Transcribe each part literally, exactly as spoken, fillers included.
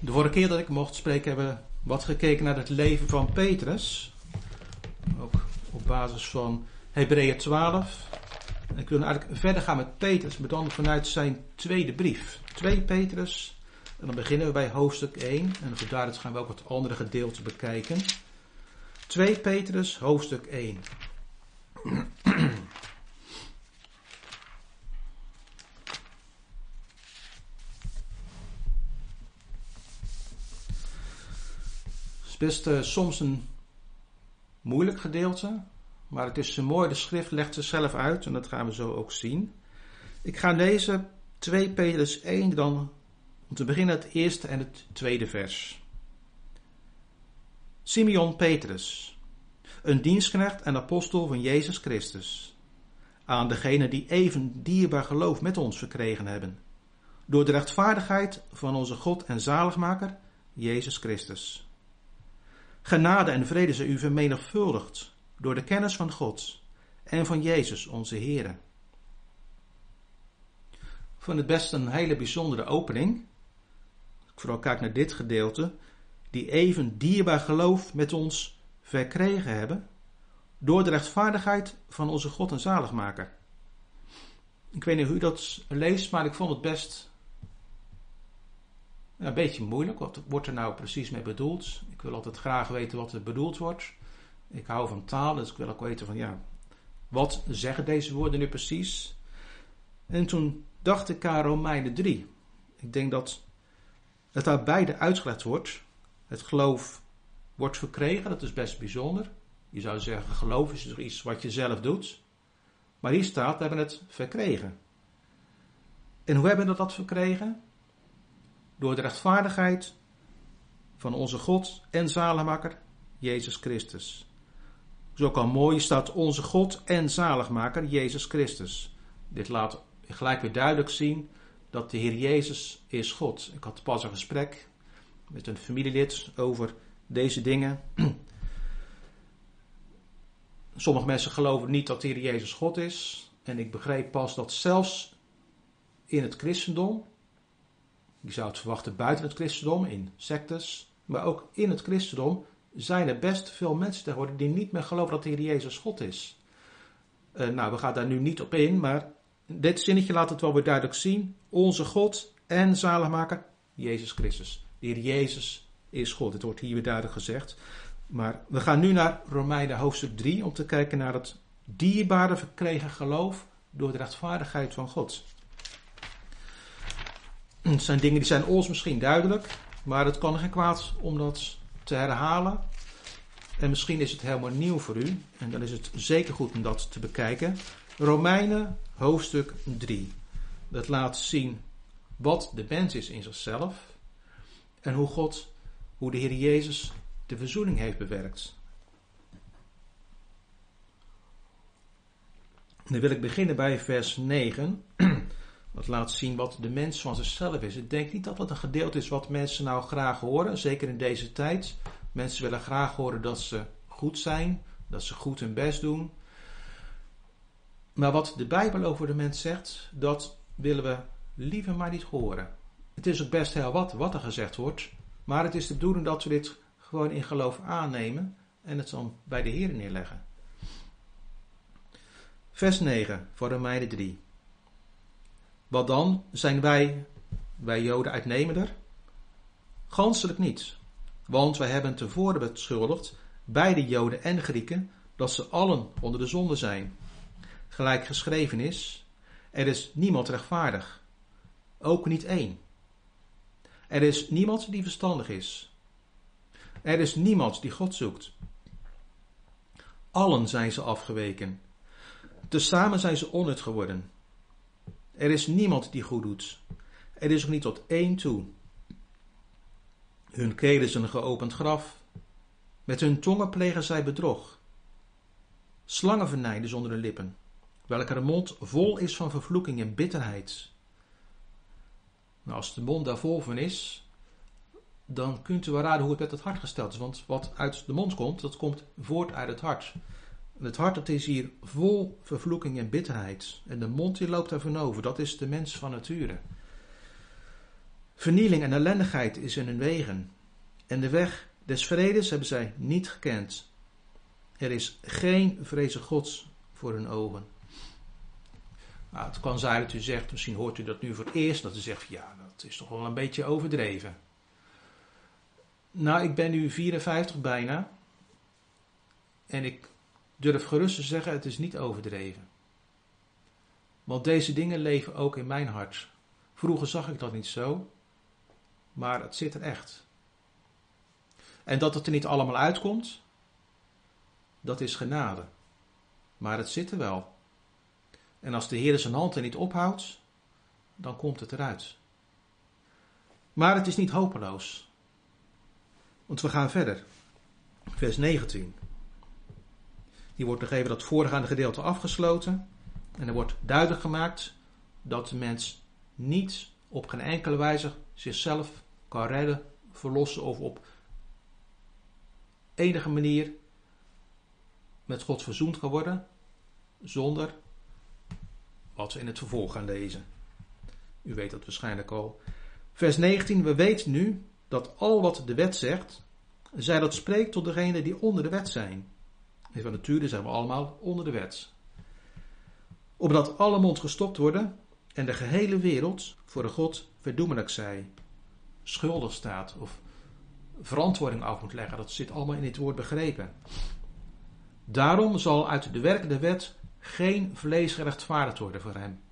De vorige keer dat ik mocht spreken hebben we wat gekeken naar het leven van Petrus. Ook op basis van Hebreeën twaalf. En ik wil eigenlijk verder gaan met Petrus, maar dan vanuit zijn tweede brief. twee Petrus. En dan beginnen we bij hoofdstuk één. En voor daaruit gaan we ook wat andere gedeelten bekijken. twee Petrus, hoofdstuk één. Het is best uh, soms een moeilijk gedeelte, maar het is zo mooi, de schrift legt zichzelf uit en dat gaan we zo ook zien. Ik ga lezen twee Petrus één, dan om te beginnen het eerste en het tweede vers. Simeon Petrus, een dienstknecht en apostel van Jezus Christus, aan degenen die even dierbaar geloof met ons verkregen hebben, door de rechtvaardigheid van onze God en zaligmaker, Jezus Christus. Genade en vrede zij u vermenigvuldigd door de kennis van God en van Jezus onze Heere. Ik vond het best een hele bijzondere opening. Ik vooral kijk naar dit gedeelte. Die even dierbaar geloof met ons verkregen hebben door de rechtvaardigheid van onze God en zaligmaker. Ik weet niet hoe u dat leest, maar ik vond het best een beetje moeilijk. Wat wordt er nou precies mee bedoeld? Ik wil altijd graag weten wat er bedoeld wordt. Ik hou van taal, dus ik wil ook weten van ja, wat zeggen deze woorden nu precies? En toen dacht ik aan Romeinen drie. Ik denk dat het daar beide uitgelegd wordt. Het geloof wordt verkregen, dat is best bijzonder. Je zou zeggen, geloof is toch iets wat je zelf doet. Maar hier staat, we hebben het verkregen. En hoe hebben we dat verkregen? Door de rechtvaardigheid van onze God en zaligmaker, Jezus Christus. Dus ook al mooi staat onze God en zaligmaker, Jezus Christus. Dit laat gelijk weer duidelijk zien dat de Heer Jezus is God. Ik had pas een gesprek met een familielid over deze dingen. Sommige mensen geloven niet dat de Heer Jezus God is. En ik begreep pas dat zelfs in het christendom, je zou het verwachten buiten het christendom, in sectes, maar ook in het christendom zijn er best veel mensen tegenwoordig die niet meer geloven dat de Heer Jezus God is. Uh, nou, we gaan daar nu niet op in, maar dit zinnetje laat het wel weer duidelijk zien. Onze God en zaligmaker, Jezus Christus. De Heer Jezus is God. Het wordt hier weer duidelijk gezegd. Maar we gaan nu naar Romeinen hoofdstuk drie om te kijken naar het dierbare verkregen geloof door de rechtvaardigheid van God. Het zijn dingen die zijn ons misschien duidelijk, maar het kan geen kwaad om dat te herhalen. En misschien is het helemaal nieuw voor u. En dan is het zeker goed om dat te bekijken. Romeinen hoofdstuk drie. Dat laat zien wat de mens is in zichzelf. En hoe God, hoe de Heer Jezus de verzoening heeft bewerkt. Dan wil ik beginnen bij vers negen. Dat laat zien wat de mens van zichzelf is. Ik denk niet dat dat een gedeelte is wat mensen nou graag horen. Zeker in deze tijd. Mensen willen graag horen dat ze goed zijn. Dat ze goed hun best doen. Maar wat de Bijbel over de mens zegt, dat willen we liever maar niet horen. Het is ook best heel wat wat er gezegd wordt. Maar het is de bedoeling dat we dit gewoon in geloof aannemen. En het dan bij de Heer neerleggen. Vers negen voor Romeinen drie. Wat dan? Zijn wij, wij Joden uitnemender? Ganselijk niet. Want wij hebben tevoren beschuldigd, beide Joden en Grieken, dat ze allen onder de zonde zijn. Gelijk geschreven is, er is niemand rechtvaardig. Ook niet één. Er is niemand die verstandig is. Er is niemand die God zoekt. Allen zijn ze afgeweken. Tezamen zijn ze onnut geworden. Er is niemand die goed doet. Er is ook niet tot één toe. Hun keel is een geopend graf. Met hun tongen plegen zij bedrog. Slangen vernijden zonder hun lippen, welke mond vol is van vervloeking en bitterheid. Nou, als de mond daar vol van is, dan kunt u wel raden hoe het met het hart gesteld is. Want wat uit de mond komt, dat komt voort uit het hart. En het hart, dat is hier vol vervloeking en bitterheid. En de mond die loopt daarvan over. Dat is de mens van nature. Vernieling en ellendigheid is in hun wegen. En de weg des vredes hebben zij niet gekend. Er is geen vreze Gods voor hun ogen. Nou, het kan zijn dat u zegt, misschien hoort u dat nu voor het eerst, dat u zegt, ja, dat is toch wel een beetje overdreven. Nou, ik ben nu vierenvijftig bijna. En ik durf gerust te zeggen, het is niet overdreven. Want deze dingen leven ook in mijn hart. Vroeger zag ik dat niet zo, maar het zit er echt. En dat het er niet allemaal uitkomt, dat is genade. Maar het zit er wel. En als de Heer zijn hand er niet ophoudt, dan komt het eruit. Maar het is niet hopeloos. Want we gaan verder. Vers negentien. Hier wordt nog even dat voorgaande gedeelte afgesloten. En er wordt duidelijk gemaakt dat de mens niet op geen enkele wijze zichzelf kan redden, verlossen of op enige manier met God verzoend kan worden, zonder wat we in het vervolg gaan lezen. U weet dat waarschijnlijk al. Vers negentien, we weten nu dat al wat de wet zegt, zij dat spreekt tot degenen die onder de wet zijn. En van nature zijn we allemaal onder de wet. Opdat alle mond gestopt worden en de gehele wereld voor de God verdoemelijk zij, schuldig staat of verantwoording af moet leggen. Dat zit allemaal in dit woord begrepen. Daarom zal uit de werken der wet geen vlees gerechtvaardigd worden voor hem.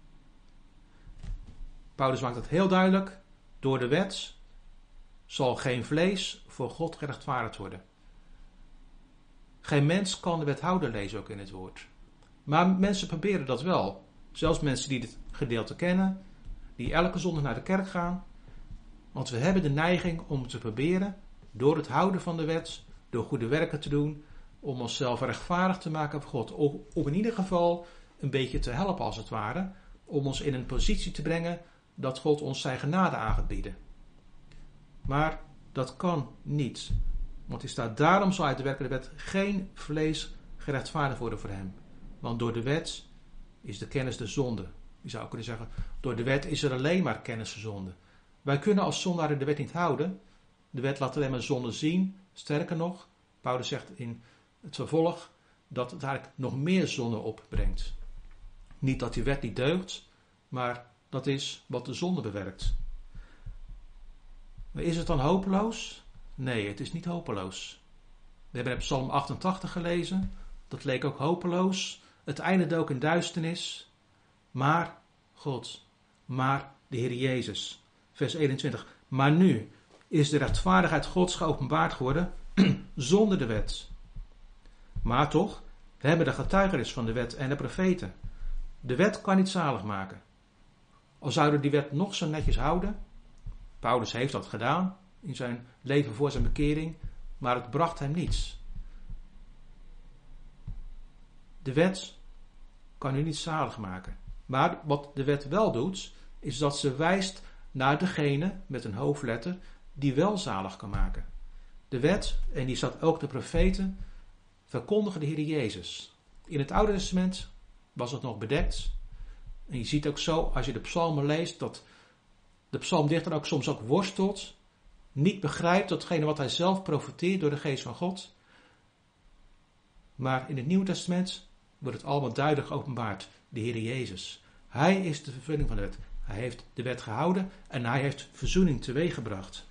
Paulus maakt het heel duidelijk. Door de wet zal geen vlees voor God gerechtvaardigd worden. Geen mens kan de wet houden, lezen ook in het woord. Maar mensen proberen dat wel. Zelfs mensen die dit gedeelte kennen, die elke zondag naar de kerk gaan. Want we hebben de neiging om te proberen, door het houden van de wet, door goede werken te doen, om onszelf rechtvaardig te maken voor God. Of in ieder geval een beetje te helpen als het ware, om ons in een positie te brengen dat God ons zijn genade aan gaat bieden. Maar dat kan niet. Want er staat, daarom zal uit de werken der wet geen vlees gerechtvaardigd worden voor hem. Want door de wet is de kennis de zonde. Je zou kunnen zeggen, door de wet is er alleen maar kennis de zonde. Wij kunnen als zondaren de wet niet houden. De wet laat alleen maar zonde zien. Sterker nog, Paulus zegt in het vervolg dat het eigenlijk nog meer zonde opbrengt. Niet dat die wet niet deugt, maar dat is wat de zonde bewerkt. Maar is het dan hopeloos? Nee, het is niet hopeloos. We hebben in Psalm achtentachtig gelezen. Dat leek ook hopeloos. Het eindigde ook in duisternis. Maar God, maar de Heer Jezus. Vers eenentwintig. Maar nu is de rechtvaardigheid Gods geopenbaard geworden zonder de wet. Maar toch, we hebben de getuigenis van de wet en de profeten. De wet kan niet zalig maken. Al zouden die wet nog zo netjes houden. Paulus heeft dat gedaan in zijn leven voor zijn bekering, maar het bracht hem niets. De wet kan u niet zalig maken. Maar wat de wet wel doet, is dat ze wijst naar degene met een hoofdletter die wel zalig kan maken. De wet, en die staat ook de profeten, verkondigen de Heer Jezus. In het Oude Testament was het nog bedekt. En je ziet ook zo, als je de psalmen leest, dat de psalmdichter ook soms ook worstelt, niet begrijpt datgene wat hij zelf profeteert door de geest van God. Maar in het Nieuwe Testament wordt het allemaal duidelijk geopenbaard. De Heer Jezus. Hij is de vervulling van de wet. Hij heeft de wet gehouden en hij heeft verzoening teweeggebracht.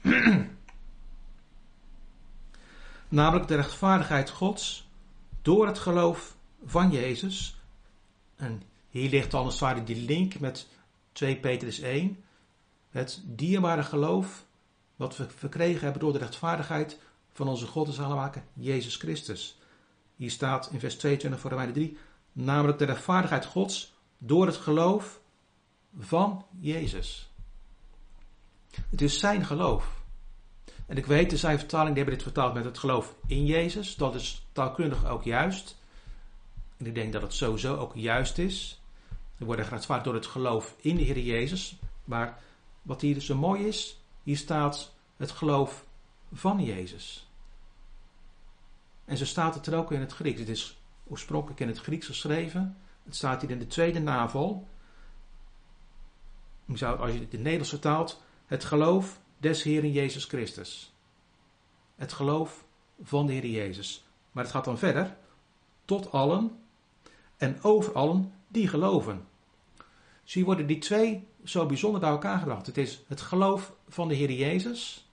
Namelijk de rechtvaardigheid Gods door het geloof van Jezus. En hier ligt dan als het ware die link met twee Petrus één. Het dierbare geloof wat we verkregen hebben door de rechtvaardigheid van onze God en zaligmaker Jezus Christus. Hier staat in vers tweeëntwintig voor Romeinen drie, namelijk de rechtvaardigheid Gods door het geloof van Jezus. Het is zijn geloof. En ik weet, de zijn vertaling, die hebben dit vertaald met het geloof in Jezus. Dat is taalkundig ook juist. En ik denk dat het sowieso ook juist is. We worden gerechtvaardigd door het geloof in de Heer Jezus. Maar wat hier zo mooi is, hier staat het geloof van Jezus. En zo staat het er ook in het Grieks. Het is oorspronkelijk in het Grieks geschreven. Het staat hier in de tweede navel. Je zou, als je het in het Nederlands vertaalt, Het geloof des Heeren Jezus Christus. Het geloof van de Heer Jezus. Maar het gaat dan verder. Tot allen en over allen die geloven. Zie worden die twee zo bijzonder bij elkaar gebracht. Het is het geloof van de Heer Jezus.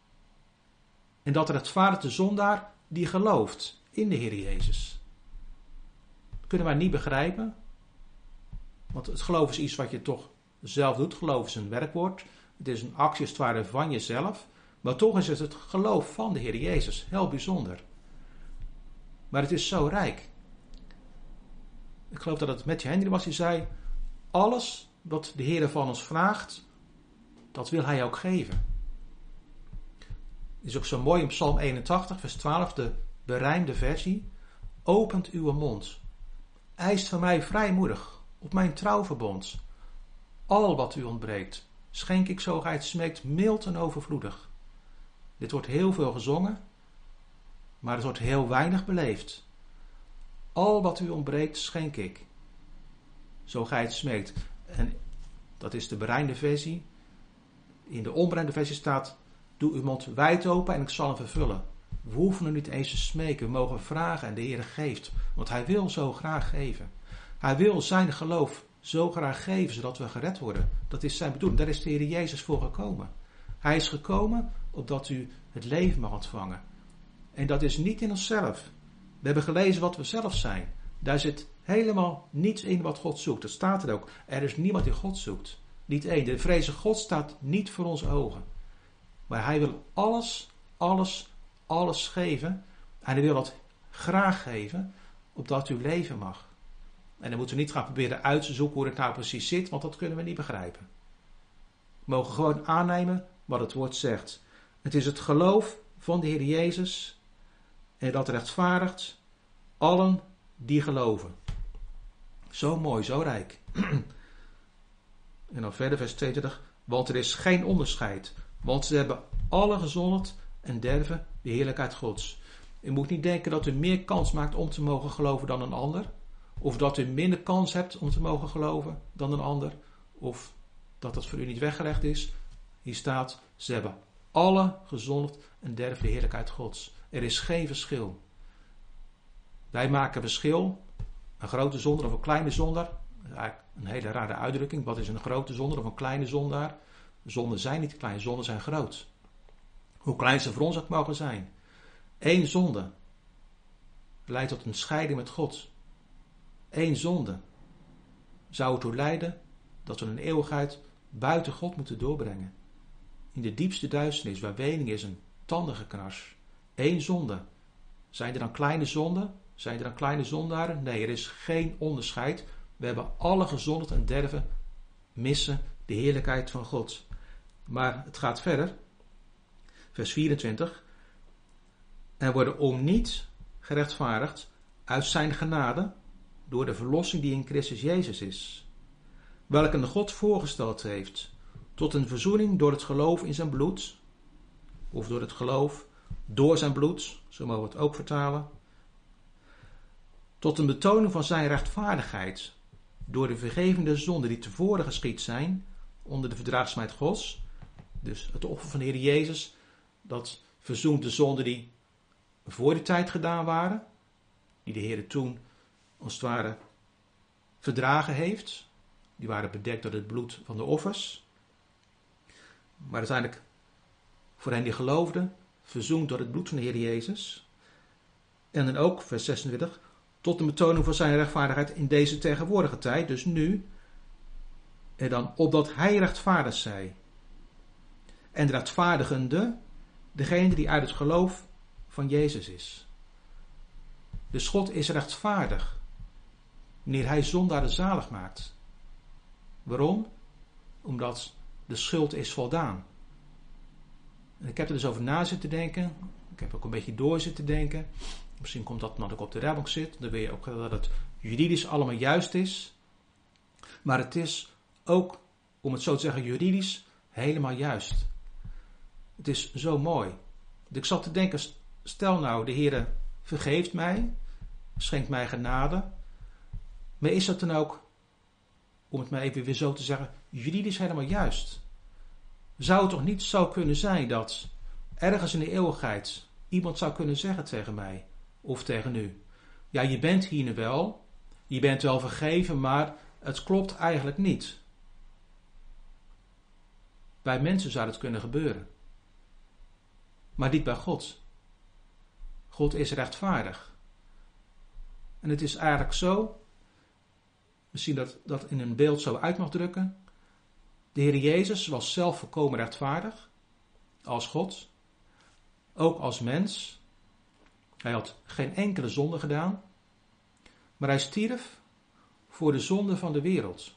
En dat er het vader de zondaar die gelooft in de Heer Jezus. Dat kunnen wij niet begrijpen. Want het geloof is iets wat je toch zelf doet. Geloof is een werkwoord. Het is een actie als het ware van jezelf. Maar toch is het het geloof van de Heer Jezus. Heel bijzonder. Maar het is zo rijk. Ik geloof dat het Matthew Henry was die zei, alles wat de Heer van ons vraagt, dat wil Hij ook geven. Het is ook zo mooi in Psalm eenentachtig, vers twaalf, de berijmde versie. Opent uw mond. Eist van mij vrijmoedig op mijn trouwverbond. Al wat u ontbreekt, schenk ik zo gij het smeekt mild en overvloedig. Dit wordt heel veel gezongen, maar het wordt heel weinig beleefd. Al wat u ontbreekt, schenk ik. Zo gij het smeekt. En dat is de berijmde versie. In de onberijmde versie staat, doe uw mond wijd open en ik zal hem vervullen. We hoeven er niet eens te smeken, we mogen vragen en de Heer geeft. Want Hij wil zo graag geven. Hij wil zijn geloof zo graag geven, zodat we gered worden. Dat is zijn bedoeling. Daar is de Heer Jezus voor gekomen. Hij is gekomen opdat u het leven mag ontvangen. En dat is niet in onszelf. We hebben gelezen wat we zelf zijn. Daar zit helemaal niets in wat God zoekt. Dat staat er ook. Er is niemand die God zoekt. Niet één. De vreze God staat niet voor onze ogen. Maar Hij wil alles, alles, alles geven. En Hij wil dat graag geven, opdat u leven mag. En dan moeten we niet gaan proberen uit te zoeken hoe het nou precies zit, want dat kunnen we niet begrijpen. We mogen gewoon aannemen wat het woord zegt. Het is het geloof van de Heer Jezus en dat rechtvaardigt allen die geloven. Zo mooi, zo rijk. En dan verder vers tweeëntwintig. Want er is geen onderscheid, want ze hebben alle gezondigd en derven de heerlijkheid Gods. U moet niet denken dat u meer kans maakt om te mogen geloven dan een ander. Of dat u minder kans hebt om te mogen geloven dan een ander. Of dat dat voor u niet weggelegd is. Hier staat, ze hebben alle gezondigd en derven de heerlijkheid Gods. Er is geen verschil. Wij maken verschil. Een grote zondaar of een kleine zondaar. Dat is eigenlijk een hele rare uitdrukking. Wat is een grote zondaar of een kleine zondaar? Zonden zijn niet klein, zonden zijn groot. Hoe klein ze voor ons ook mogen zijn. Eén zonde leidt tot een scheiding met God. Eén zonde zou ertoe leiden dat we een eeuwigheid buiten God moeten doorbrengen. In de diepste duisternis, waar wening is en tandengeknars. Eén zonde. Zijn er dan kleine zonden? Zijn er dan kleine zondaren? Nee, er is geen onderscheid. We hebben alle gezondigd en derven missen de heerlijkheid van God. Maar het gaat verder. Vers vierentwintig. En worden om niet gerechtvaardigd uit zijn genade door de verlossing die in Christus Jezus is. Welke de God voorgesteld heeft tot een verzoening door het geloof in zijn bloed. Of door het geloof door zijn bloed. Zo mogen we het ook vertalen. Tot een betoning van zijn rechtvaardigheid door de vergevende zonden die tevoren geschied zijn onder de verdraagzaamheid Gods. Dus het offer van de Heer Jezus, dat verzoent de zonden die voor die tijd gedaan waren. Die de Heer toen, als het ware, verdragen heeft. Die waren bedekt door het bloed van de offers. Maar uiteindelijk, voor hen die geloofden, verzoend door het bloed van de Heer Jezus. En dan ook, vers zesentwintig, tot een betoning van zijn rechtvaardigheid in deze tegenwoordige tijd, dus nu. En dan, opdat hij rechtvaardig zij. En de rechtvaardigende, degene die uit het geloof van Jezus is. Dus God is rechtvaardig, wanneer hij zondaren zalig maakt. Waarom? Omdat de schuld is voldaan. En ik heb er dus over na zitten denken. Ik heb ook een beetje door zitten denken. Misschien komt dat omdat ik op de rechtbank zit. Dan weet je ook dat het juridisch allemaal juist is. Maar het is ook, om het zo te zeggen, juridisch helemaal juist. Het is zo mooi. Dus ik zat te denken, stel nou, de Heere vergeeft mij, schenkt mij genade. Maar is dat dan ook, om het maar even weer zo te zeggen, juridisch helemaal juist? Zou het toch niet zo kunnen zijn dat ergens in de eeuwigheid iemand zou kunnen zeggen tegen mij of tegen u: ja, je bent hier nu wel, je bent wel vergeven, maar het klopt eigenlijk niet. Bij mensen zou het kunnen gebeuren. Maar niet bij God. God is rechtvaardig. En het is eigenlijk zo, misschien dat dat in een beeld zo uit mag drukken. De Heer Jezus was zelf volkomen rechtvaardig, als God, ook als mens. Hij had geen enkele zonde gedaan, maar hij stierf voor de zonde van de wereld.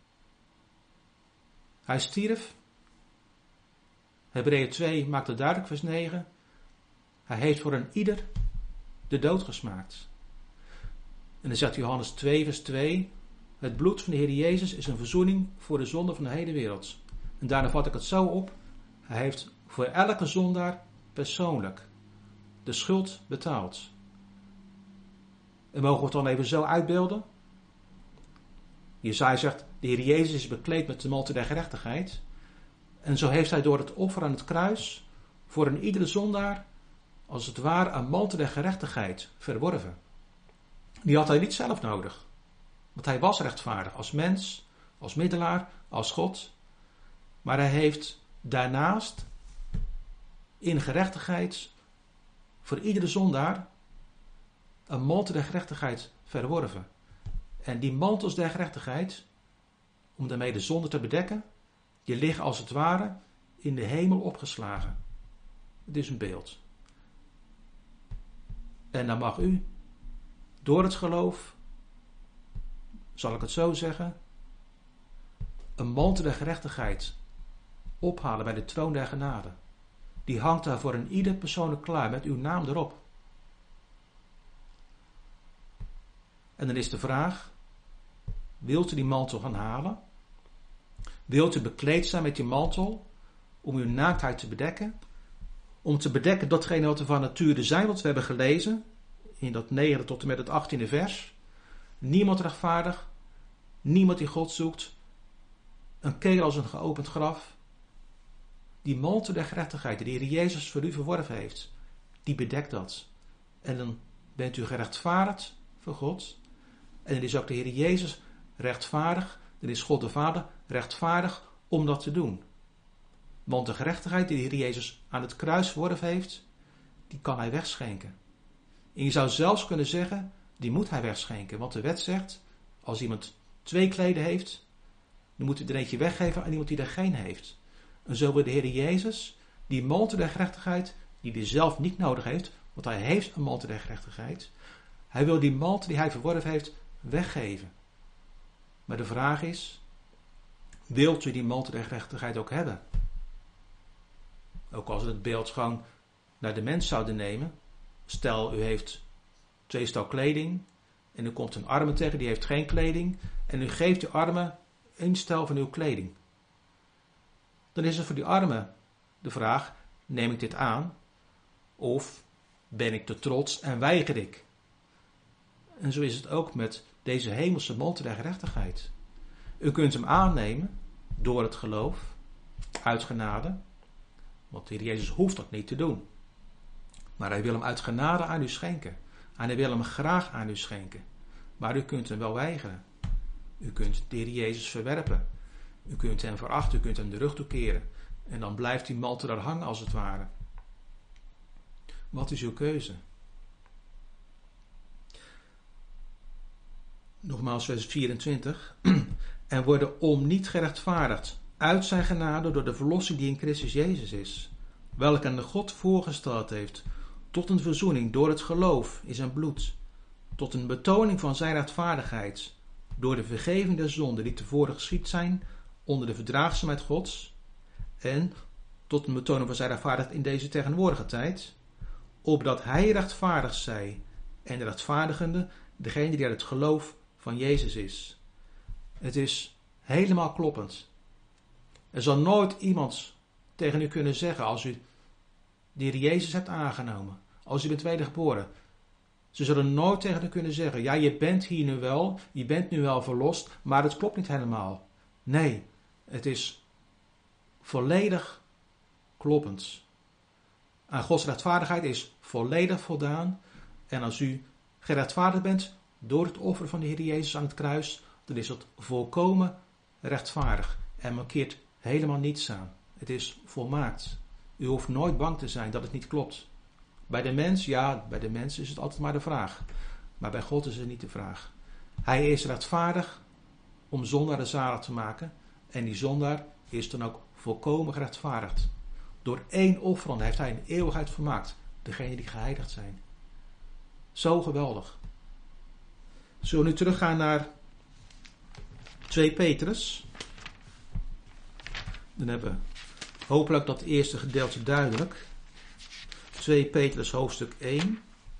Hij stierf, Hebreeën twee maakt het duidelijk, vers negen, hij heeft voor een ieder de dood gesmaakt. En dan zegt Johannes twee, vers twee, het bloed van de Heer Jezus is een verzoening voor de zonde van de hele wereld. En daarna vat ik het zo op, hij heeft voor elke zondaar persoonlijk de schuld betaald. En mogen we het dan even zo uitbeelden? Jesaja zegt, de Heer Jezus is bekleed met de mantel der gerechtigheid. En zo heeft hij door het offer aan het kruis voor een iedere zondaar als het ware een mantel der gerechtigheid verworven. Die had hij niet zelf nodig. Want hij was rechtvaardig als mens, als middelaar, als God. Maar hij heeft daarnaast in gerechtigheid voor iedere zondaar een mantel der gerechtigheid verworven. En die mantels der gerechtigheid, om daarmee de zonde te bedekken, die liggen als het ware in de hemel opgeslagen. Het is een beeld. En dan mag u door het geloof, zal ik het zo zeggen, een mantel der gerechtigheid ophalen bij de troon der genade. Die hangt daar voor een ieder persoonlijk klaar met uw naam erop. En dan is de vraag, wilt u die mantel gaan halen? Wilt u bekleed zijn met die mantel om uw naaktheid te bedekken? Om te bedekken datgene wat we van nature zijn, wat we hebben gelezen in dat negende tot en met het achttiende vers. Niemand rechtvaardig, niemand die God zoekt, een keel als een geopend graf. Die mantel der gerechtigheid die de Heer Jezus voor u verworven heeft, die bedekt dat. En dan bent u gerechtvaardigd voor God. En dan is ook de Heer Jezus rechtvaardig, dan is God de Vader rechtvaardig om dat te doen. Want de gerechtigheid die de Heer Jezus aan het kruis verworven heeft, die kan hij wegschenken. En je zou zelfs kunnen zeggen, die moet hij wegschenken. Want de wet zegt, als iemand twee kleden heeft, dan moet hij er eentje weggeven aan iemand die er geen heeft. En zo wil de Heer Jezus die mantel der gerechtigheid, die hij zelf niet nodig heeft, want hij heeft een mantel der gerechtigheid. Hij wil die mantel die hij verworven heeft, weggeven. Maar de vraag is, wilt u die mantel der gerechtigheid ook hebben? Ook als we het beeld gewoon naar de mens zouden nemen. Stel, u heeft twee stel kleding en er komt een arme tegen, die heeft geen kleding. En u geeft die arme een stel van uw kleding. Dan is er voor die arme de vraag, neem ik dit aan? Of ben ik te trots en weiger ik? En zo is het ook met deze hemelse mantel der gerechtigheid. U kunt hem aannemen door het geloof, uit genade. Want de Heer Jezus hoeft dat niet te doen. Maar hij wil hem uit genade aan u schenken. En hij wil hem graag aan u schenken. Maar u kunt hem wel weigeren. U kunt de Heer Jezus verwerpen. U kunt hem verachten, u kunt hem de rug toekeren. En dan blijft die mantel daar hangen als het ware. Wat is uw keuze? Nogmaals vers vierentwintig. En worden om niet gerechtvaardigd uit zijn genade door de verlossing die in Christus Jezus is. Welke aan de God voorgesteld heeft tot een verzoening door het geloof in zijn bloed. Tot een betoning van zijn rechtvaardigheid door de vergeving der zonden die tevoren geschied zijn onder de verdraagzaamheid Gods. En tot een betoning van zijn rechtvaardigheid in deze tegenwoordige tijd. Opdat hij rechtvaardig zij en de rechtvaardigende degene die uit het geloof van Jezus is. Het is helemaal kloppend. Er zal nooit iemand tegen u kunnen zeggen als u de Heer Jezus hebt aangenomen. Als u bent wedergeboren. Ze zullen nooit tegen u kunnen zeggen, ja, je bent hier nu wel, je bent nu wel verlost, maar het klopt niet helemaal. Nee, het is volledig kloppend. Aan Gods rechtvaardigheid is volledig voldaan. En als u gerechtvaardigd bent door het offer van de Heer Jezus aan het kruis, dan is het volkomen rechtvaardig en markeert helemaal niets aan. Het is volmaakt. U hoeft nooit bang te zijn dat het niet klopt. Bij de mens, ja, bij de mens is het altijd maar de vraag. Maar bij God is het niet de vraag. Hij is rechtvaardig om zondaren zalig te maken. En die zondaar is dan ook volkomen gerechtvaardigd. Door één offer heeft hij een eeuwigheid vermaakt. Degenen die geheiligd zijn. Zo geweldig. Zullen we nu teruggaan naar twee Petrus. Dan hebben we hopelijk dat eerste gedeelte duidelijk. twee Petrus hoofdstuk één.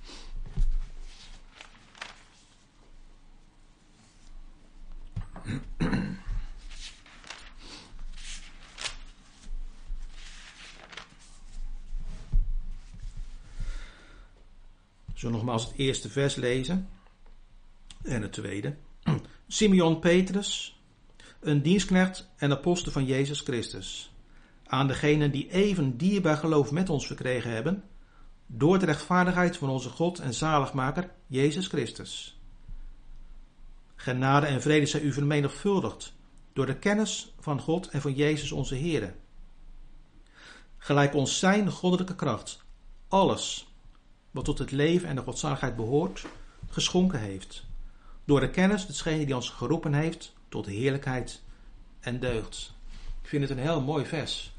We zullen nogmaals het eerste vers lezen. En het tweede. Simeon Petrus, een dienstknecht en apostel van Jezus Christus. Aan degenen die even dierbaar geloof met ons verkregen hebben, door de rechtvaardigheid van onze God en zaligmaker Jezus Christus. Genade en vrede zij u vermenigvuldigd door de kennis van God en van Jezus onze Heere. Gelijk ons zijn goddelijke kracht alles wat tot het leven en de godzaligheid behoort, geschonken heeft. Door de kennis desgene die ons geroepen heeft tot heerlijkheid en deugd. Ik vind het een heel mooi vers.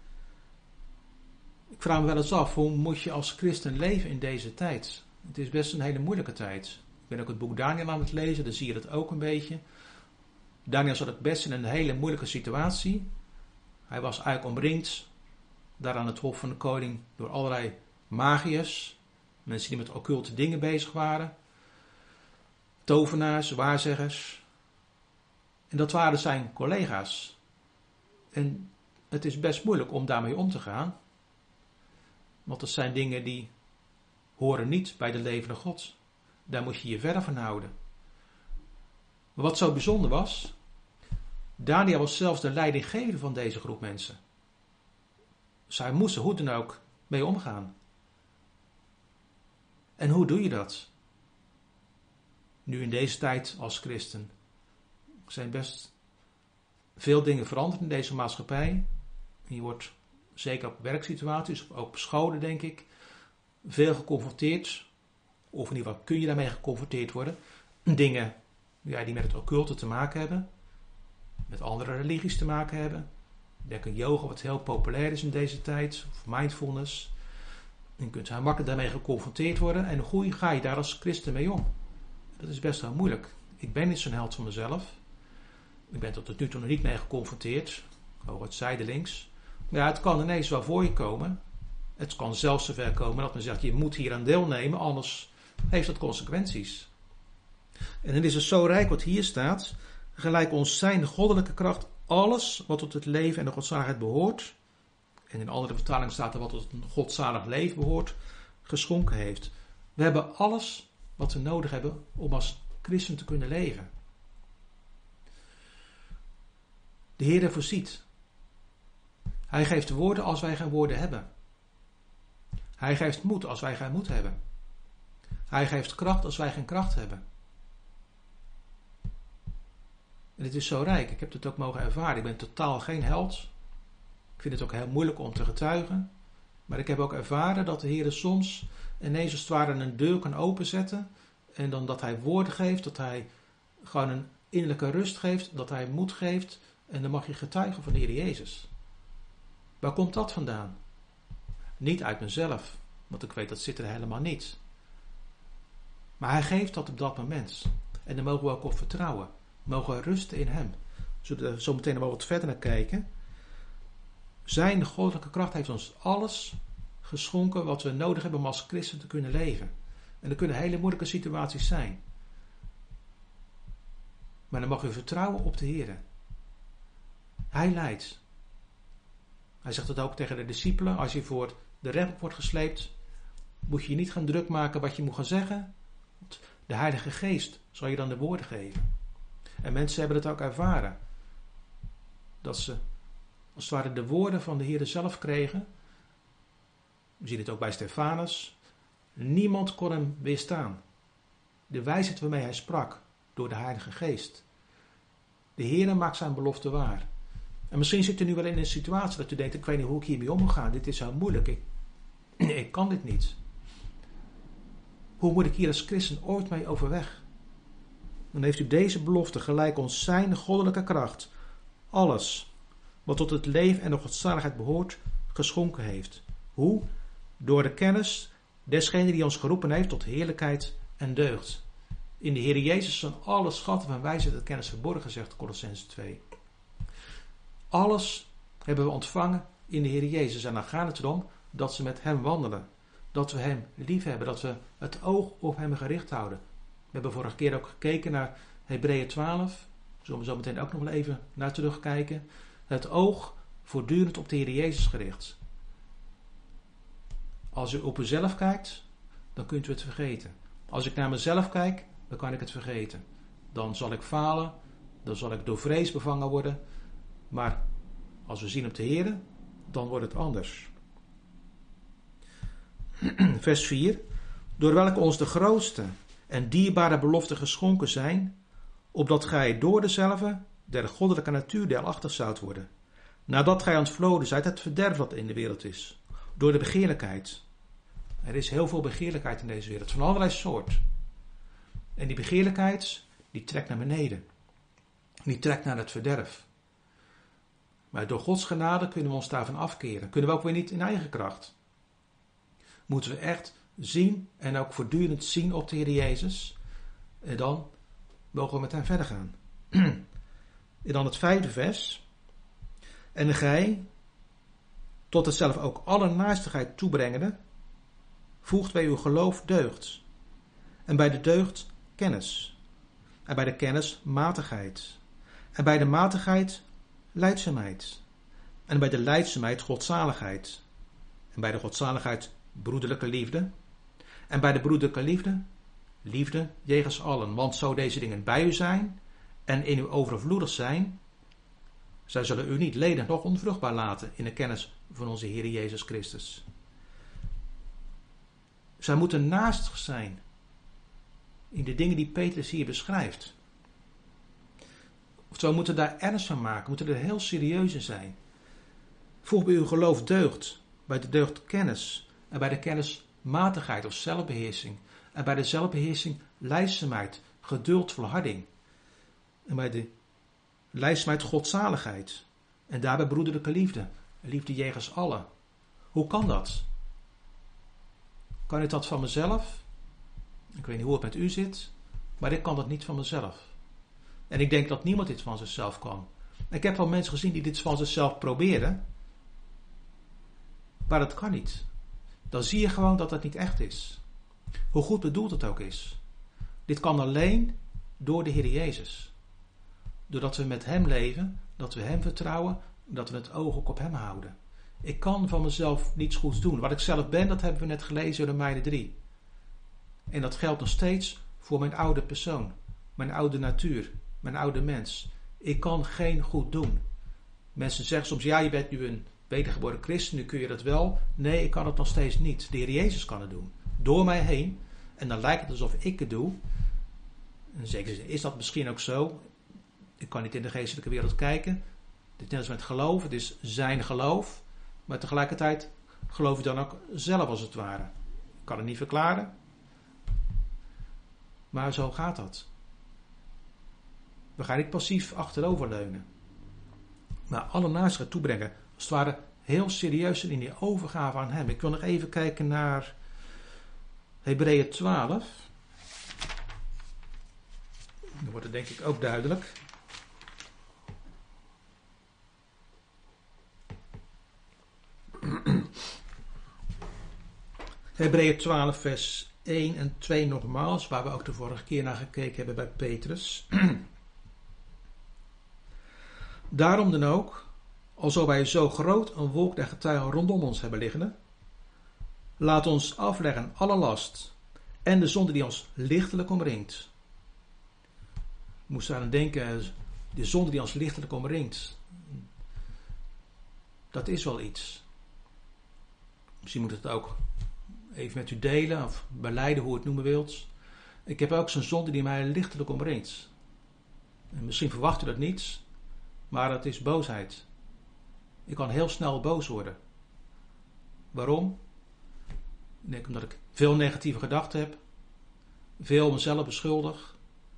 Ik vraag me wel eens af, hoe moet je als christen leven in deze tijd? Het is best een hele moeilijke tijd. Ik ben ook het boek Daniel aan het lezen, daar zie je dat ook een beetje. Daniel zat het best in een hele moeilijke situatie. Hij was eigenlijk omringd, daar aan het hof van de koning, door allerlei magiërs. Mensen die met occulte dingen bezig waren. Tovenaars, waarzeggers. En dat waren zijn collega's. En het is best moeilijk om daarmee om te gaan. Want dat zijn dingen die horen niet bij de levende God. Daar moet je je verder van houden. Maar wat zo bijzonder was, Daniel was zelfs de leidinggever van deze groep mensen. Zij moesten hoe dan ook mee omgaan. En hoe doe je dat? Nu in deze tijd als christen. Er zijn best veel dingen veranderd in deze maatschappij. Je wordt zeker op werksituaties, ook op scholen denk ik, veel geconfronteerd. Of in ieder geval kun je daarmee geconfronteerd worden. Dingen ja, die met het occulte te maken hebben. Met andere religies te maken hebben. Denk aan yoga, wat heel populair is in deze tijd. Of mindfulness. Je kunt makkelijk daarmee geconfronteerd worden. En hoe ga je daar als christen mee om? Dat is best wel moeilijk. Ik ben niet zo'n held van mezelf. Ik ben tot nu toe nog niet mee geconfronteerd. Oh, het zijdelings. Maar ja, het kan ineens wel voor je komen. Het kan zelfs zover komen dat men zegt, je moet hier aan deelnemen, anders heeft dat consequenties. En dan is het zo rijk wat hier staat. Gelijk ons zijn goddelijke kracht alles wat tot het leven en de godzaligheid behoort. En in andere vertalingen staat er wat tot een godzalig leven behoort, geschonken heeft. We hebben alles wat we nodig hebben om als christen te kunnen leven. De Heer voorziet. Hij geeft woorden als wij geen woorden hebben. Hij geeft moed als wij geen moed hebben. Hij geeft kracht als wij geen kracht hebben. En het is zo rijk. Ik heb het ook mogen ervaren. Ik ben totaal geen held. Ik vind het ook heel moeilijk om te getuigen. Maar ik heb ook ervaren dat de Heer soms ineens als het ware een deur kan openzetten. En dan dat hij woorden geeft. Dat hij gewoon een innerlijke rust geeft. Dat hij moed geeft. En dan mag je getuigen van de Heer Jezus. Waar komt dat vandaan? Niet uit mezelf. Want ik weet dat zit er helemaal niet. Maar hij geeft dat op dat moment. En daar mogen we ook op vertrouwen. We mogen rusten in hem. We zullen er zo meteen nog wel wat verder naar kijken. Zijn goddelijke kracht heeft ons alles geschonken wat we nodig hebben om als christen te kunnen leven. En er kunnen hele moeilijke situaties zijn. Maar dan mag u vertrouwen op de Heer. Hij leidt. Hij zegt het ook tegen de discipelen. Als je voor de rechter wordt gesleept, moet je je niet gaan druk maken wat je moet gaan zeggen. Want de Heilige Geest zal je dan de woorden geven. En mensen hebben het ook ervaren. Dat ze als het ware de woorden van de Heer zelf kregen. We zien het ook bij Stefanus. Niemand kon hem weerstaan. De wijsheid waarmee hij sprak, door de Heilige Geest. De Heer maakt zijn belofte waar. En misschien zit u nu wel in een situatie dat u denkt, ik weet niet hoe ik hiermee om moet gaan. Dit is zo moeilijk. Ik, ik kan dit niet. Hoe moet ik hier als christen ooit mee overweg? Dan heeft u deze belofte gelijk ons zijn goddelijke kracht. Alles wat tot het leven en de godzaligheid behoort, geschonken heeft. Hoe? Door de kennis desgene die ons geroepen heeft tot heerlijkheid en deugd. In de Heer Jezus zijn alle schatten van wijsheid en kennis verborgen, zegt Kolossenzen twee. Alles hebben we ontvangen in de Heer Jezus. En dan gaat het erom dat ze met hem wandelen. Dat we hem lief hebben. Dat we het oog op hem gericht houden. We hebben vorige keer ook gekeken naar Hebreeën twaalf. Zullen we zo meteen ook nog wel even naar terugkijken. Het oog voortdurend op de Heer Jezus gericht. Als u op uzelf kijkt, dan kunt u het vergeten. Als ik naar mezelf kijk, dan kan ik het vergeten. Dan zal ik falen. Dan zal ik door vrees bevangen worden. Maar als we zien op de Heer, dan wordt het anders. Vers vier. Door welke ons de grootste en dierbare beloften geschonken zijn, opdat gij door dezelfde der goddelijke natuur deelachtig zoudt worden. Nadat gij ontvloden zijt het verderf dat in de wereld is. Door de begeerlijkheid. Er is heel veel begeerlijkheid in deze wereld, van allerlei soort. En die begeerlijkheid, die trekt naar beneden. Die trekt naar het verderf. Maar door Gods genade kunnen we ons daarvan afkeren. Kunnen we ook weer niet in eigen kracht. Moeten we echt zien en ook voortdurend zien op de Heer Jezus. En dan mogen we met hem verder gaan. En dan het vijfde vers. En gij, tot het zelf ook alle naastigheid toebrengende, voegt bij uw geloof deugd. En bij de deugd kennis. En bij de kennis matigheid. En bij de matigheid lijdzaamheid. En bij de lijdzaamheid godzaligheid. En bij de godzaligheid broederlijke liefde. En bij de broederlijke liefde liefde jegens allen. Want zo deze dingen bij u zijn en in u overvloedig zijn, zij zullen u niet ledig noch onvruchtbaar laten in de kennis van onze Heer Jezus Christus. Zij moeten naastig zijn in de dingen die Petrus hier beschrijft. Oftewel, we moeten daar ernst van maken, we moeten er heel serieus in zijn. Voeg bij uw geloof deugd, bij de deugd kennis en bij de kennis matigheid of zelfbeheersing. En bij de zelfbeheersing lijdzaamheid, geduld, volharding. En bij de lijdzaamheid godzaligheid. En daarbij broederlijke liefde, liefde jegens allen. Hoe kan dat? Kan ik dat van mezelf? Ik weet niet hoe het met u zit, maar ik kan dat niet van mezelf. En ik denk dat niemand dit van zichzelf kan. Ik heb wel mensen gezien die dit van zichzelf proberen, maar dat kan niet. Dan zie je gewoon dat het niet echt is. Hoe goed bedoeld het ook is. Dit kan alleen door de Heer Jezus. Doordat we met hem leven, dat we hem vertrouwen, dat we het oog ook op hem houden. Ik kan van mezelf niets goeds doen. Wat ik zelf ben, dat hebben we net gelezen in Romeinen drie. En dat geldt nog steeds voor mijn oude persoon, mijn oude natuur, mijn oude mens. Ik kan geen goed doen. Mensen zeggen soms, ja, je bent nu een wedergeboren christen, nu kun je dat wel. Nee, ik kan het nog steeds niet. De Heer Jezus kan het doen. Door mij heen. En dan lijkt het alsof ik het doe. En zeker is dat misschien ook zo. Ik kan niet in de geestelijke wereld kijken. Dit net als met geloof. Het is zijn geloof. Maar tegelijkertijd geloof je dan ook zelf als het ware. Ik kan het niet verklaren. Maar zo gaat dat. We gaan niet passief achteroverleunen. Maar alle naastigheid toebrengen. Als het ware heel serieus zijn in die overgave aan hem. Ik wil nog even kijken naar Hebreeën twaalf. Dan wordt het denk ik ook duidelijk. Hebreeën twaalf vers één en twee nogmaals, waar we ook de vorige keer naar gekeken hebben bij Petrus. Daarom dan ook, alzo wij zo groot een wolk der getuigen rondom ons hebben liggende, laat ons afleggen alle last en de zonde die ons lichtelijk omringt. Ik moest aan denken, de zonde die ons lichtelijk omringt. dat is wel iets. Misschien moet ik het ook even met u delen of belijden, hoe je het noemen wilt. Ik heb ook zo'n zonde die mij lichtelijk omringt. En misschien verwacht u dat niet, maar het is boosheid. Ik kan heel snel boos worden. Waarom? Ik denk omdat ik veel negatieve gedachten heb, veel mezelf beschuldig,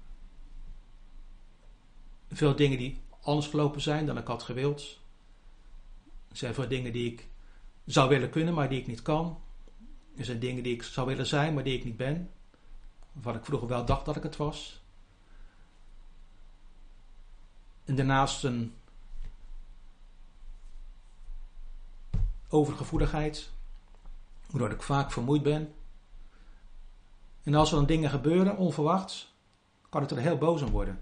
veel dingen die anders gelopen zijn dan ik had gewild. Er zijn veel dingen die ik zou willen kunnen, maar die ik niet kan. Er zijn dingen die ik zou willen zijn, maar die ik niet ben. Waarvan ik vroeger wel dacht dat ik het was. En daarnaast een overgevoeligheid, waardoor ik vaak vermoeid ben. En als er dan dingen gebeuren, onverwachts, kan ik er heel boos om worden.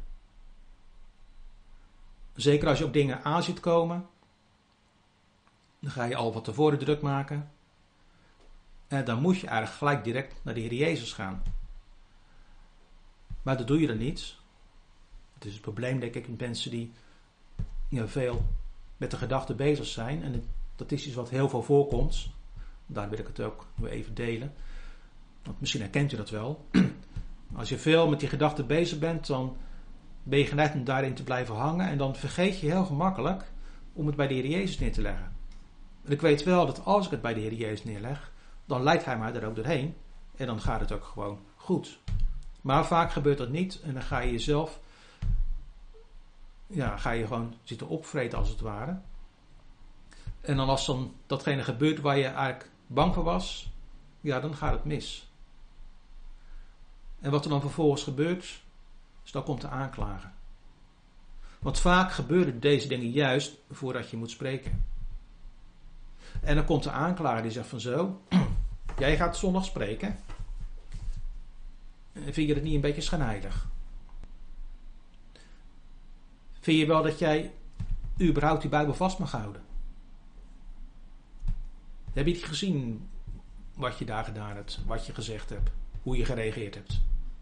Zeker als je ook dingen aan ziet komen, dan ga je al wat tevoren druk maken. En dan moet je eigenlijk gelijk direct naar de Heer Jezus gaan. Maar dat doe je dan niet. Het is het probleem, denk ik, met mensen die ja, veel met de gedachten bezig zijn. En dat is iets wat heel veel voorkomt. Daar wil ik het ook weer even delen. Want misschien herkent u dat wel. Als je veel met die gedachten bezig bent, dan ben je geneigd om daarin te blijven hangen. En dan vergeet je heel gemakkelijk om het bij de Heer Jezus neer te leggen. En ik weet wel dat als ik het bij de Heer Jezus neerleg, dan leidt Hij mij er ook doorheen. En dan gaat het ook gewoon goed. Maar vaak gebeurt dat niet. En dan ga je jezelf, ja, ga je gewoon zitten opvreten als het ware. En dan als dan datgene gebeurt waar je eigenlijk bang voor was, ja, dan gaat het mis. En wat er dan vervolgens gebeurt, is dan komt de aanklager. Want vaak gebeuren deze dingen juist voordat je moet spreken. En dan komt de aanklager die zegt van zo, jij gaat zondag spreken. Vind je het niet een beetje schijnheilig? Vind je wel dat jij überhaupt die Bijbel vast mag houden? Heb je niet gezien wat je daar gedaan hebt, wat je gezegd hebt, hoe je gereageerd hebt?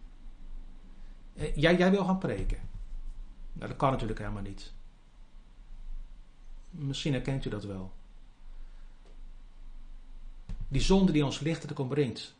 Jij, jij wil gaan preken. Nou, dat kan natuurlijk helemaal niet. Misschien herkent u dat wel. Die zonde die ons lichtelijk ombrengt.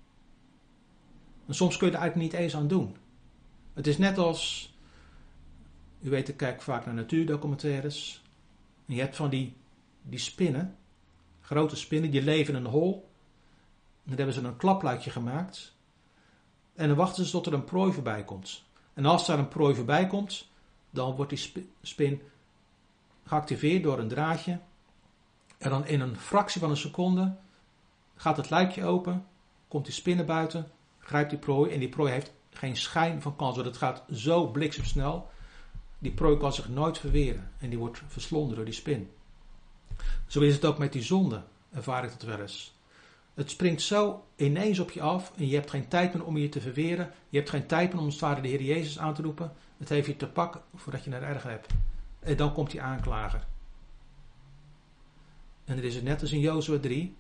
En soms kun je er eigenlijk niet eens aan doen. Het is net als, u weet, ik kijk vaak naar natuurdocumentaires. En je hebt van die, die spinnen, grote spinnen, die leven in een hol. En dan hebben ze een klapluikje gemaakt. En dan wachten ze tot er een prooi voorbij komt. En als daar een prooi voorbij komt, dan wordt die spin geactiveerd door een draadje. En dan in een fractie van een seconde gaat het luikje open, komt die spin naar buiten, grijpt die prooi en die prooi heeft geen schijn van kans, want het gaat zo bliksemsnel. Die prooi kan zich nooit verweren en die wordt verslonden door die spin. Zo is het ook met die zonde, ervaar ik dat wel eens. Het springt zo ineens op je af en je hebt geen tijd meer om je te verweren. Je hebt geen tijd meer om als het ware de Heer Jezus aan te roepen. Het heeft je te pakken voordat je het erger hebt. En dan komt die aanklager. En er is het net als in Jozua drie.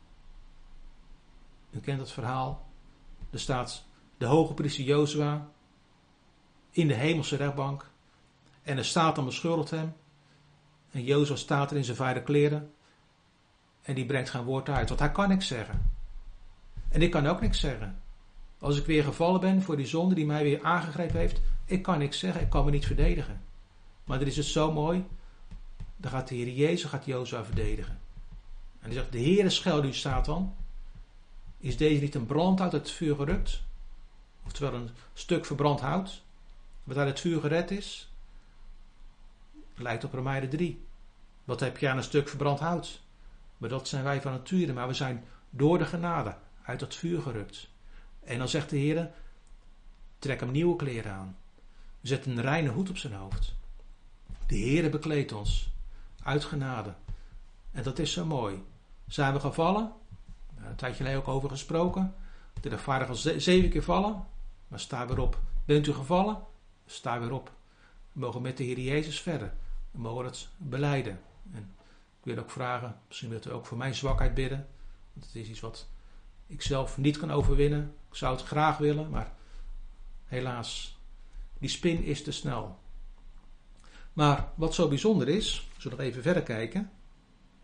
U kent het verhaal. Er staat de hoge priester Jozua in de hemelse rechtbank. En er staat dan beschuldigt hem. En Jozua staat er in zijn vuile kleren. En die brengt geen woord uit. Want hij kan niks zeggen. En ik kan ook niks zeggen. Als ik weer gevallen ben voor die zonde die mij weer aangegrepen heeft. Ik kan niks zeggen. Ik kan me niet verdedigen. Maar dan is het zo mooi. Dan gaat de Heer Jezus gaat Jozua verdedigen. En hij zegt, de Heere schelde u Satan. Is deze niet een brand uit het vuur gerukt? Oftewel een stuk verbrand hout. Wat uit het vuur gered is. Lijkt op Romeinen drie. Wat heb je aan een stuk verbrand hout? Maar dat zijn wij van nature. Maar we zijn door de genade uit het vuur gerukt. En dan zegt de Heer, trek hem nieuwe kleren aan. Zet een reine hoed op zijn hoofd. De Heer bekleedt ons uit genade. En dat is zo mooi. Zijn we gevallen? Daar een tijdje geleden ook over gesproken. De rechtvaardigen ze- zeven keer vallen. Maar sta weer op. Bent u gevallen? Sta weer op. We mogen met de Heer Jezus verder. We mogen het belijden. En ik wil ook vragen, misschien wilt u ook voor mijn zwakheid bidden. Want het is iets wat ik zelf niet kan overwinnen. Ik zou het graag willen, maar helaas. Die spin is te snel. Maar wat zo bijzonder is, we zullen nog even verder kijken.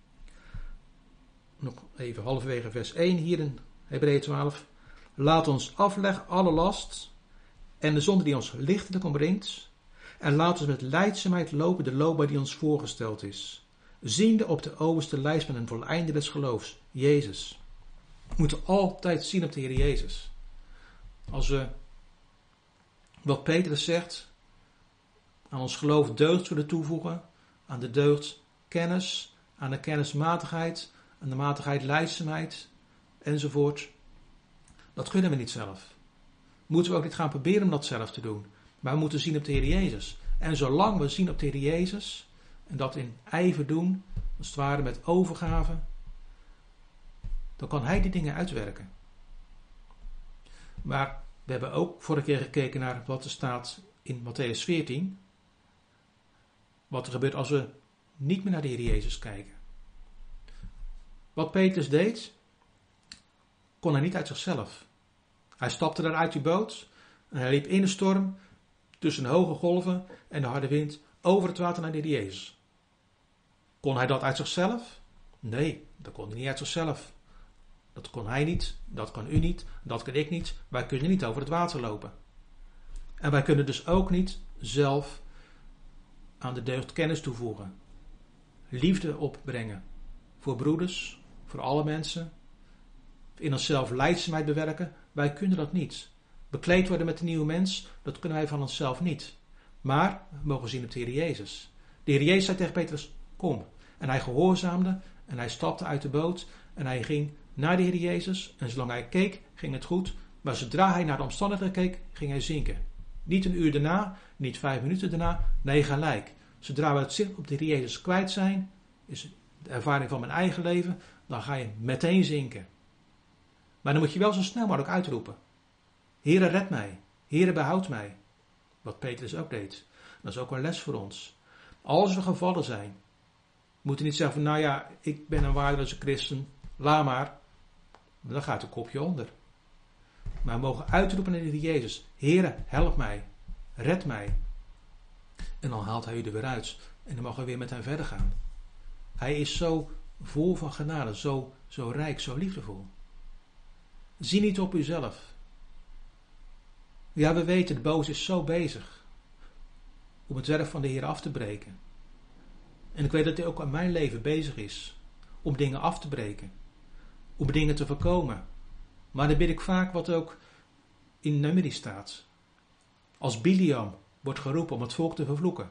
nog even halverwege vers één hier in Hebreeën twaalf. Laat ons afleggen alle last en de zonde die ons lichtelijk omringt. En laat ons met lijdzaamheid lopen de loopbaan die ons voorgesteld is. Ziende op de overste lijstman en voleinder des geloofs, Jezus. We moeten altijd zien op de Heer Jezus. Als we, wat Petrus zegt, aan ons geloof deugd zullen toevoegen, aan de deugd kennis, aan de kennismatigheid, aan de matigheid lijdzaamheid, enzovoort. Dat kunnen we niet zelf. Moeten we ook niet gaan proberen om dat zelf te doen. Maar we moeten zien op de Heer Jezus. En zolang we zien op de Heer Jezus, en dat in ijver doen, als het ware met overgave, dan kan Hij die dingen uitwerken. Maar we hebben ook vorige keer gekeken naar wat er staat in Mattheüs veertien. Wat er gebeurt als we niet meer naar de Heer Jezus kijken. Wat Petrus deed, kon hij niet uit zichzelf. Hij stapte daar uit die boot en hij liep in de storm, tussen de hoge golven en de harde wind, over het water naar de Heer Jezus. Kon hij dat uit zichzelf? Nee, dat kon hij niet uit zichzelf. Dat kon hij niet, dat kan u niet, dat kan ik niet. Wij kunnen niet over het water lopen. En wij kunnen dus ook niet zelf aan de deugd kennis toevoegen. Liefde opbrengen. Voor broeders, voor alle mensen. In onszelf lijdzaamheid bewerken. Wij kunnen dat niet. Bekleed worden met de nieuwe mens, dat kunnen wij van onszelf niet. Maar we mogen zien op de Heer Jezus. De Heer Jezus zei tegen Petrus, kom. En hij gehoorzaamde en hij stapte uit de boot en hij ging naar de Heer Jezus. En zolang hij keek, ging het goed. Maar zodra hij naar de omstandigheden keek, ging hij zinken. Niet een uur daarna, niet vijf minuten daarna, nee gelijk. Zodra we het zicht op de Heer Jezus kwijt zijn, is de ervaring van mijn eigen leven, dan ga je meteen zinken. Maar dan moet je wel zo snel mogelijk uitroepen. Heere, red mij. Heere, behoud mij. Wat Petrus ook deed. Dat is ook een les voor ons. Als we gevallen zijn, moeten we niet zeggen van, nou ja, ik ben een waardeloze christen, laat maar. Dan gaat het kopje onder. Maar we mogen uitroepen naar de Heer Jezus. Heere, help mij. Red mij. En dan haalt hij u er weer uit. En dan mogen we weer met hem verder gaan. Hij is zo vol van genade, zo, zo rijk, zo liefdevol. Zie niet op uzelf. Ja, we weten, de boos is zo bezig om het werk van de Heer af te breken. En ik weet dat hij ook aan mijn leven bezig is om dingen af te breken. Om dingen te voorkomen. Maar dan bid ik vaak wat ook in Numeri staat. Als Biliam wordt geroepen om het volk te vervloeken,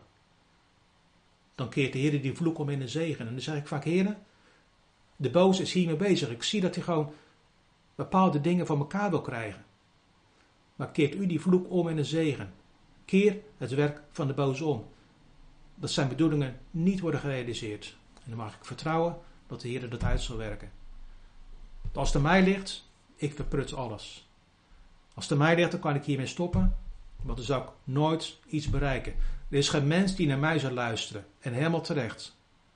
dan keert de Heer die vloek om in een zegen. En dan zeg ik vaak, Heer, de boos is hiermee bezig. Ik zie dat hij gewoon bepaalde dingen van elkaar wil krijgen. Maar keert u die vloek om in een zegen. Keer het werk van de boos om. Dat zijn bedoelingen niet worden gerealiseerd. En dan mag ik vertrouwen dat de Heer dat uit zal werken. Als het aan mij ligt, ik verprut alles. Als het aan mij ligt, dan kan ik hiermee stoppen. Want dan zou ik nooit iets bereiken. Er is geen mens die naar mij zal luisteren. En helemaal terecht.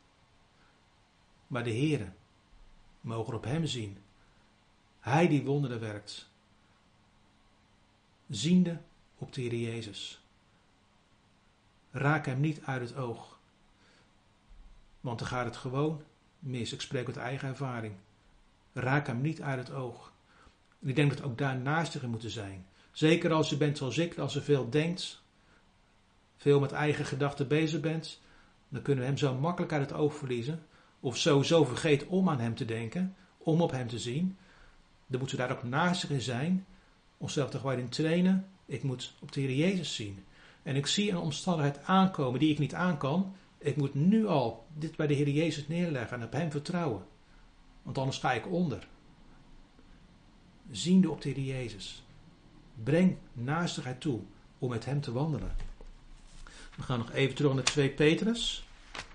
Maar de Heer, mogen op hem zien. Hij die wonderen werkt. Ziende op de Heer Jezus. Raak hem niet uit het oog. Want dan gaat het gewoon mis. Ik spreek uit eigen ervaring. Raak hem niet uit het oog. En ik denk dat ook daar naastig in moeten zijn. Zeker als je bent zoals ik, als je veel denkt, veel met eigen gedachten bezig bent, dan kunnen we hem zo makkelijk uit het oog verliezen. Of sowieso vergeet om aan hem te denken, om op hem te zien. Dan moeten we daar ook naastig in zijn. Onszelf toch wel in trainen. Ik moet op de Heer Jezus zien. En ik zie een omstandigheid aankomen die ik niet aan kan. Ik moet nu al dit bij de Heer Jezus neerleggen en op hem vertrouwen. Want anders ga ik onder. Ziende op de Heer Jezus. Breng naastigheid toe om met hem te wandelen. We gaan nog even terug naar twee Petrus.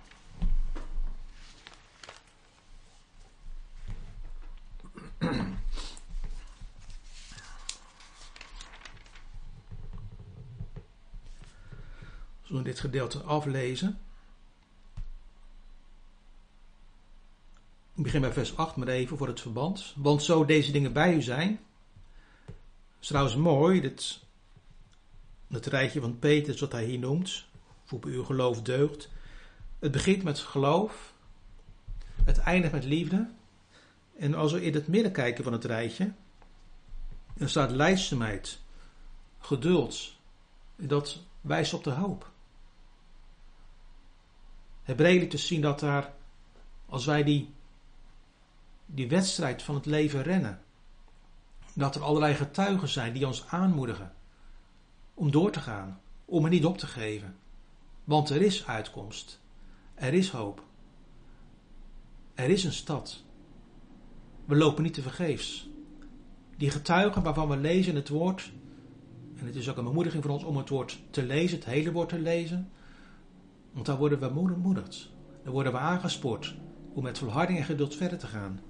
Zullen we dit gedeelte aflezen? Ik begin bij vers acht maar even voor het verband. Want zo deze dingen bij u zijn. Het is trouwens mooi, dit, het rijtje van Petrus wat hij hier noemt. Voor uw geloof deugd. Het begint met geloof. Het eindigt met liefde. En als we in het midden kijken van het rijtje, dan staat lijdzaamheid, geduld. Dat wijst op de hoop. Hebreeën te zien dat daar, als wij die, die wedstrijd van het leven rennen, dat er allerlei getuigen zijn die ons aanmoedigen om door te gaan, om er niet op te geven. Want er is uitkomst, er is hoop, er is een stad. We lopen niet te vergeefs. Die getuigen waarvan we lezen in het woord, en het is ook een bemoediging voor ons om het woord te lezen, het hele woord te lezen, want daar worden we bemoedigd. Dan worden we aangespoord om met volharding en geduld verder te gaan.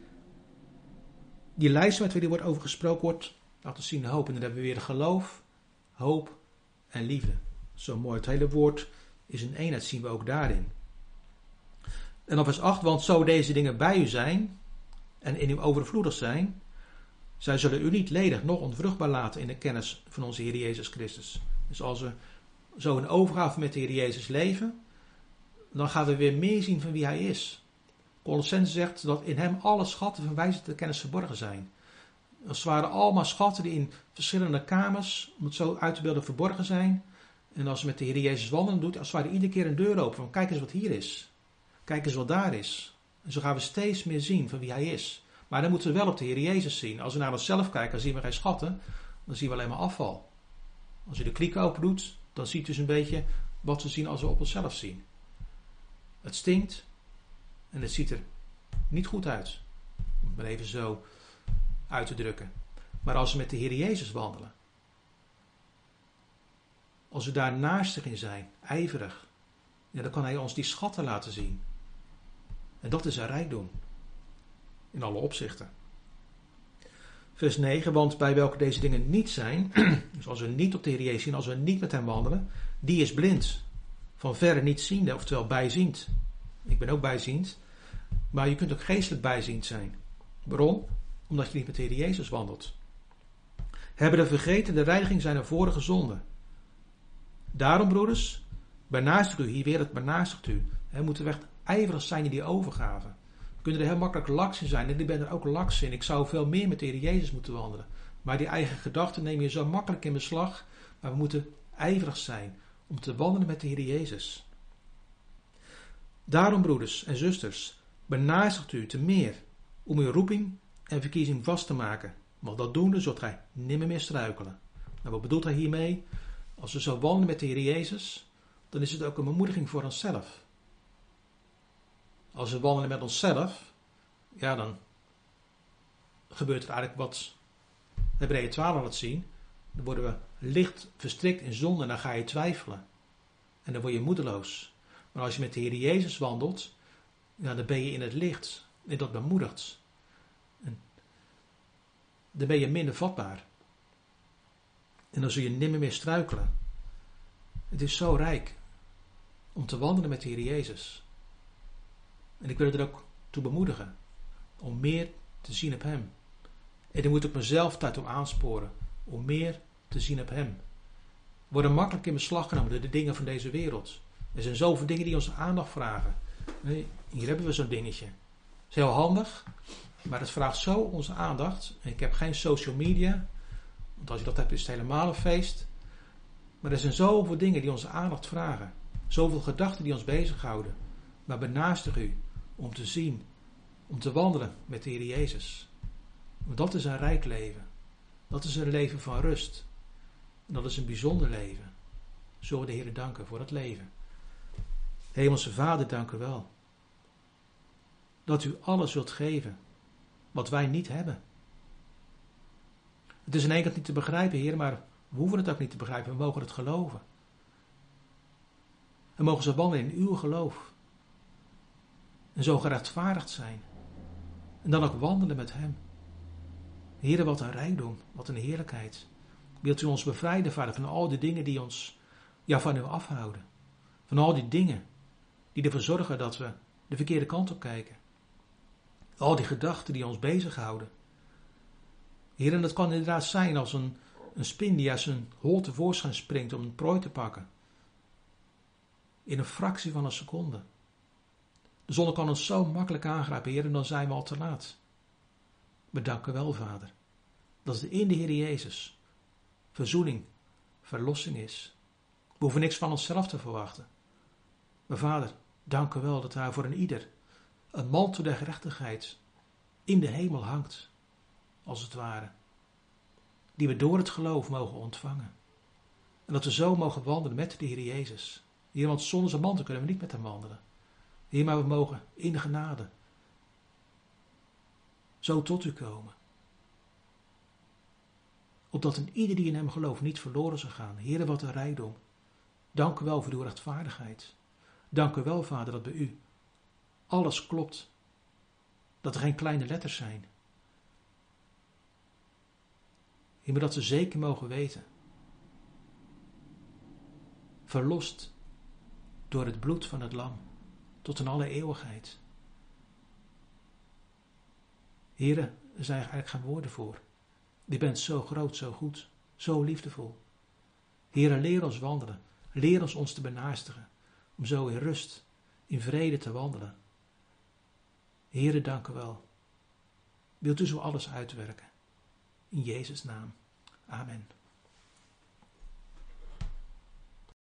Die lijst waar die wordt over gesproken wordt, laten we zien hoop. En dan hebben we weer geloof, hoop en liefde. Zo mooi. Het hele woord is een eenheid, zien we ook daarin. En op vers acht, want zo deze dingen bij u zijn en in u overvloedig zijn, zij zullen u niet ledig, nog onvruchtbaar laten in de kennis van onze Heer Jezus Christus. Dus als we zo in overgave met de Heer Jezus leven, dan gaan we weer meer zien van wie Hij is. Colossenzen zegt dat in Hem alle schatten van wijsheid en kennis verborgen zijn. Als het ware allemaal schatten die in verschillende kamers, om het zo uit te beelden, verborgen zijn. En als we met de Heer Jezus wandelen, doet als het ware iedere keer een deur open. Van kijk eens wat hier is. Kijk eens wat daar is. En zo gaan we steeds meer zien van wie Hij is. Maar dan moeten we wel op de Heer Jezus zien. Als we naar onszelf kijken, dan zien we geen schatten. Dan zien we alleen maar afval. Als je de kriek open doet, dan ziet u dus een beetje wat we zien als we op onszelf zien. Het stinkt en het ziet er niet goed uit. Om het maar even zo uit te drukken. Maar als we met de Heer Jezus wandelen, als we daar naastig in zijn, ijverig, ja, dan kan Hij ons die schatten laten zien. En dat is zijn rijkdom. In alle opzichten. Vers negen, want bij welke deze dingen niet zijn, dus als we niet op de Heer Jezus zien, als we niet met Hem wandelen, die is blind, van verre niet ziende, oftewel bijziend. Ik ben ook bijziend, maar je kunt ook geestelijk bijziend zijn. Waarom? Omdat je niet met de Heer Jezus wandelt. Hebben de vergeten de reiniging zijner vorige zonden. Daarom, broeders, benaastigt u, hier weer het benaastigt u. We moeten echt ijverig zijn in die overgave. We kunnen er heel makkelijk laks in zijn en ik ben er ook laks in. Ik zou veel meer met de Heer Jezus moeten wandelen. Maar die eigen gedachten neem je zo makkelijk in beslag. Maar we moeten ijverig zijn om te wandelen met de Heer Jezus. Daarom, broeders en zusters, benaastigt u te meer om uw roeping en verkiezing vast te maken. Want dat doende zult gij nimmer meer struikelen. Nou, wat bedoelt hij hiermee? Als we zo wandelen met de Heer Jezus, dan is het ook een bemoediging voor onszelf. Als we wandelen met onszelf, ja, dan gebeurt er eigenlijk wat Hebreeën twaalf laat zien. Dan worden we licht verstrikt in zonde en dan ga je twijfelen. En dan word je moedeloos. Maar als je met de Heer Jezus wandelt, ja, dan ben je in het licht. En dat bemoedigt. En dan ben je minder vatbaar. En dan zul je nimmer meer struikelen. Het is zo rijk om te wandelen met de Heer Jezus. En ik wil er ook toe bemoedigen. Om meer te zien op Hem. En ik moet ook mezelf daartoe aansporen. Om meer te zien op Hem. We worden makkelijk in beslag genomen door de dingen van deze wereld. Er zijn zoveel dingen die onze aandacht vragen. Nee, hier hebben we zo'n dingetje. Het is heel handig. Maar het vraagt zo onze aandacht. En ik heb geen social media. Want als je dat hebt is het helemaal een feest. Maar er zijn zoveel dingen die onze aandacht vragen. Zoveel gedachten die ons bezighouden. Maar benaastig u om te zien, om te wandelen met de Heer Jezus. Want dat is een rijk leven. Dat is een leven van rust. En dat is een bijzonder leven. Zullen we de Heer danken voor dat leven. Hemelse Vader, dank u wel. Dat u alles wilt geven wat wij niet hebben. Het is in één kant niet te begrijpen, Heer, maar we hoeven het ook niet te begrijpen. We mogen het geloven. We mogen zo wandelen in uw geloof. En zo gerechtvaardigd zijn. En dan ook wandelen met Hem. Heere, wat een rijkdom, wat een heerlijkheid. Wilt u ons bevrijden, Vader, van al die dingen die ons ja, van u afhouden. Van al die dingen die ervoor zorgen dat we de verkeerde kant op kijken. Al die gedachten die ons bezighouden. Heer, en dat kan inderdaad zijn als een, een spin die uit zijn hol tevoorschijn springt om een prooi te pakken. In een fractie van een seconde. De zon kan ons zo makkelijk aangrijpen, Heer, en dan zijn we al te laat. We danken wel, Vader, dat er in de Heer Jezus verzoening, verlossing is. We hoeven niks van onszelf te verwachten. Maar Vader, dank u wel dat daar voor een ieder een mantel der gerechtigheid in de hemel hangt, als het ware. Die we door het geloof mogen ontvangen. En dat we zo mogen wandelen met de Heer Jezus. Heer, want zonder zijn mantel kunnen we niet met hem wandelen. Heer, maar we mogen in de genade zo tot u komen. Opdat een ieder die in hem gelooft niet verloren zal gaan. Heer, wat een rijkdom. Dank u wel voor uw rechtvaardigheid. Dank u wel, Vader, dat bij u alles klopt. Dat er geen kleine letters zijn. Heer, maar dat we zeker mogen weten. Verlost door het bloed van het lam. Tot in alle eeuwigheid. Heer, er zijn eigenlijk geen woorden voor. U bent zo groot, zo goed, zo liefdevol. Heer, leer ons wandelen. Leer ons ons te benaastigen. Om zo in rust, in vrede te wandelen. Heere, dank u wel. Wilt u zo alles uitwerken. In Jezus' naam. Amen.